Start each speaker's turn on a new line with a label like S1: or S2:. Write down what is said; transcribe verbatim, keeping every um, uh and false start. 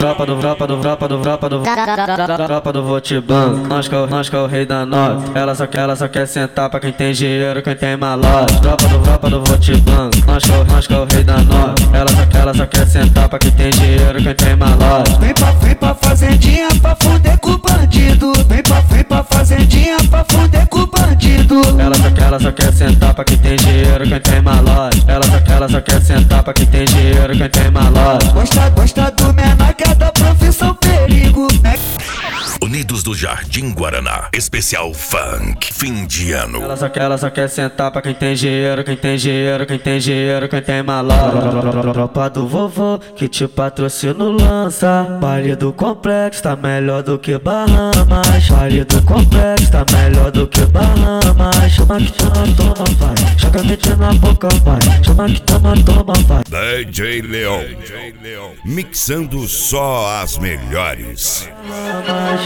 S1: Tropa do tropa do tropa do tropa do tropa do Votibanco. Nós que é o nós que é o rei da nota. Ela só quer ela só quer sentar pra quem tem dinheiro, quem tem malote. Tropa do tropa do Votibanco. Nós que é o nós que é o rei da nota. Ela só quer ela só quer sentar pra quem tem dinheiro, quem tem malote.
S2: Vem pra vem pra fazendinha pra fuder com o bandido. Vem pra vem pra fazendinha pra fuder com o bandido.
S1: Ela só quer ela só quer sentar pra quem tem dinheiro, quem tem malote. Ela só quer ela só quer sentar pra quem tem dinheiro, quem tem malote.
S2: Gosta gosta do menor que é da profissão perigo.
S3: Unidos do Jardim Guaraná, especial funk, fim de ano.
S1: Ela só quer, ela só quer sentar pra quem tem dinheiro, quem tem dinheiro, quem tem dinheiro, quem tem malote. Tropa do vovô que te patrocínio lança. Baile do complexo tá melhor do que Bahamas. Baile do complexo tá melhor do que Bahamas. Chama que toma, toma, vai. Joga mente na boca, vai. Chama que toma, toma, vai.
S3: D J Leon, mixando só as melhores.